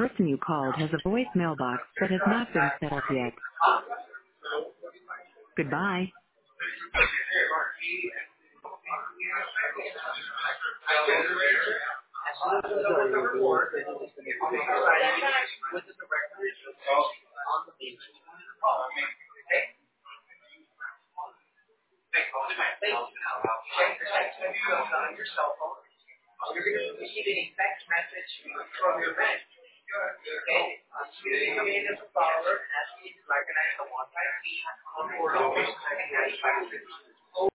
person you called has a voice mailbox that has not been set up yet. Goodbye. You're going to receive a text message from your bank. Okay? Using your name as a follower and asking you to recognize the one-time fee of $4.95.